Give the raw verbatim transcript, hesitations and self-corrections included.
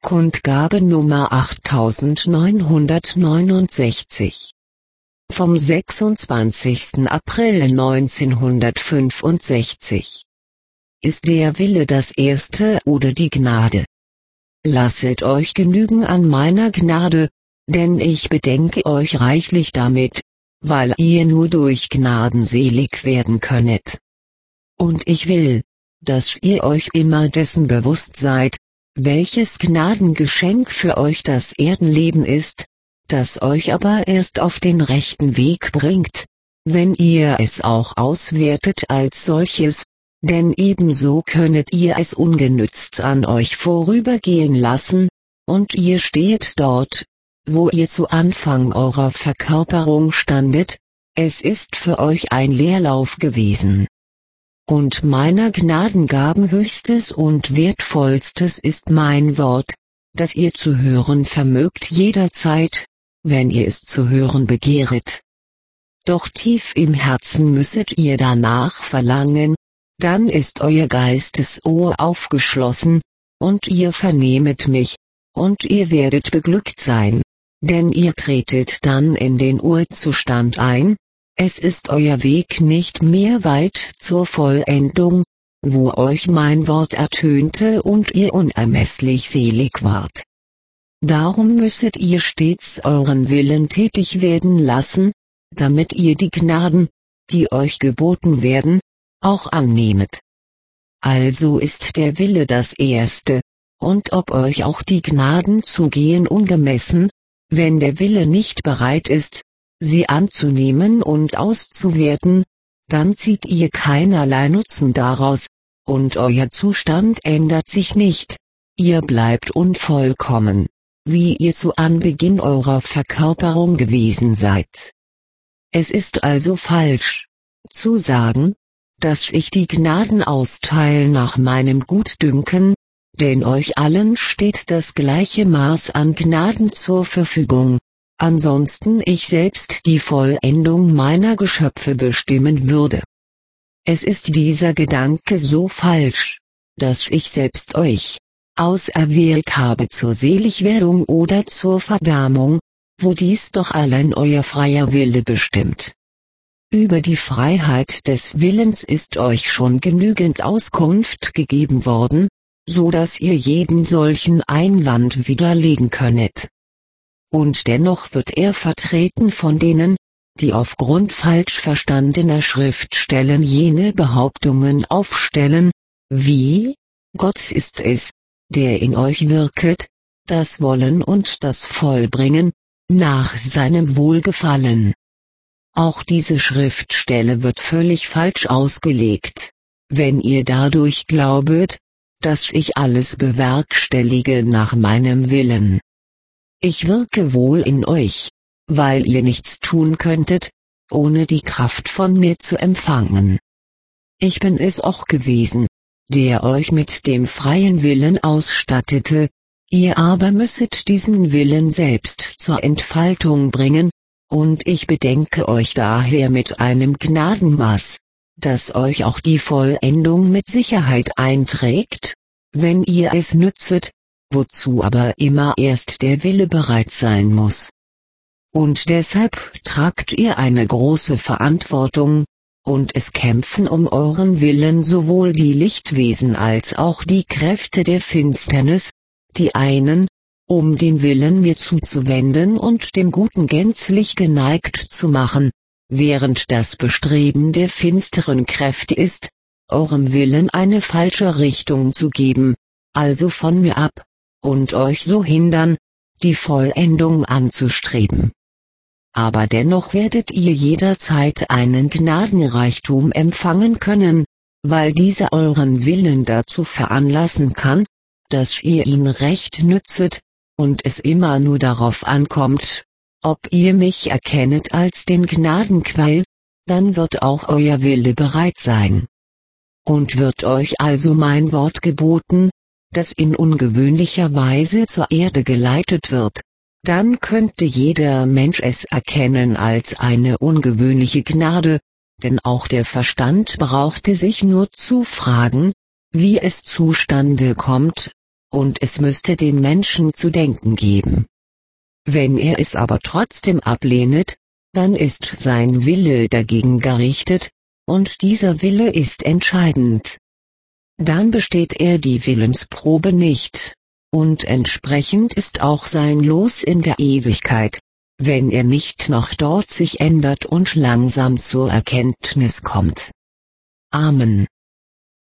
Kundgabe Nummer achttausendneunhundertneunundsechzig. Vom sechsundzwanzigsten April neunzehnhundertfünfundsechzig. Ist der Wille das Erste oder die Gnade? Lasset euch genügen an meiner Gnade, denn ich bedenke euch reichlich damit, weil ihr nur durch Gnaden selig werden könnet. Und ich will, dass ihr euch immer dessen bewusst seid, welches Gnadengeschenk für euch das Erdenleben ist, das euch aber erst auf den rechten Weg bringt, wenn ihr es auch auswertet als solches, denn ebenso könnet ihr es ungenützt an euch vorübergehen lassen, und ihr steht dort, wo ihr zu Anfang eurer Verkörperung standet, es ist für euch ein Leerlauf gewesen. Und meiner Gnadengaben höchstes und wertvollstes ist mein Wort, das ihr zu hören vermögt jederzeit, wenn ihr es zu hören begehret. Doch tief im Herzen müsset ihr danach verlangen, dann ist euer Geistesohr aufgeschlossen, und ihr vernehmet mich, und ihr werdet beglückt sein, denn ihr tretet dann in den Urzustand ein. Es ist euer Weg nicht mehr weit zur Vollendung, wo euch mein Wort ertönte und ihr unermesslich selig wart. Darum müsset ihr stets euren Willen tätig werden lassen, damit ihr die Gnaden, die euch geboten werden, auch annehmet. Also ist der Wille das Erste, und ob euch auch die Gnaden zugehen ungemessen, wenn der Wille nicht bereit ist, sie anzunehmen und auszuwerten, dann zieht ihr keinerlei Nutzen daraus, und euer Zustand ändert sich nicht, ihr bleibt unvollkommen, wie ihr zu Anbeginn eurer Verkörperung gewesen seid. Es ist also falsch, zu sagen, dass ich die Gnaden austeile nach meinem Gutdünken, denn euch allen steht das gleiche Maß an Gnaden zur Verfügung. Ansonsten ich selbst die Vollendung meiner Geschöpfe bestimmen würde. Es ist dieser Gedanke so falsch, dass ich selbst euch auserwählt habe zur Seligwerdung oder zur Verdammung, wo dies doch allein euer freier Wille bestimmt. Über die Freiheit des Willens ist euch schon genügend Auskunft gegeben worden, so dass ihr jeden solchen Einwand widerlegen könnet. Und dennoch wird er vertreten von denen, die aufgrund falsch verstandener Schriftstellen jene Behauptungen aufstellen, wie: Gott ist es, der in euch wirket, das Wollen und das Vollbringen, nach seinem Wohlgefallen. Auch diese Schriftstelle wird völlig falsch ausgelegt, wenn ihr dadurch glaubet, dass ich alles bewerkstellige nach meinem Willen. Ich wirke wohl in euch, weil ihr nichts tun könntet, ohne die Kraft von mir zu empfangen. Ich bin es auch gewesen, der euch mit dem freien Willen ausstattete, ihr aber müsset diesen Willen selbst zur Entfaltung bringen, und ich bedenke euch daher mit einem Gnadenmaß, das euch auch die Vollendung mit Sicherheit einträgt, wenn ihr es nützet, wozu aber immer erst der Wille bereit sein muss. Und deshalb tragt ihr eine große Verantwortung, und es kämpfen um euren Willen sowohl die Lichtwesen als auch die Kräfte der Finsternis, die einen, um den Willen mir zuzuwenden und dem Guten gänzlich geneigt zu machen, während das Bestreben der finsteren Kräfte ist, eurem Willen eine falsche Richtung zu geben, also von mir ab, und euch so hindern, die Vollendung anzustreben. Aber dennoch werdet ihr jederzeit einen Gnadenreichtum empfangen können, weil dieser euren Willen dazu veranlassen kann, dass ihr ihn recht nützet, und es immer nur darauf ankommt, ob ihr mich erkennet als den Gnadenquell, dann wird auch euer Wille bereit sein. Und wird euch also mein Wort geboten, das in ungewöhnlicher Weise zur Erde geleitet wird, dann könnte jeder Mensch es erkennen als eine ungewöhnliche Gnade, denn auch der Verstand brauchte sich nur zu fragen, wie es zustande kommt, und es müsste dem Menschen zu denken geben. Wenn er es aber trotzdem ablehnet, dann ist sein Wille dagegen gerichtet, und dieser Wille ist entscheidend. Dann besteht er die Willensprobe nicht, und entsprechend ist auch sein Los in der Ewigkeit, wenn er nicht noch dort sich ändert und langsam zur Erkenntnis kommt. Amen.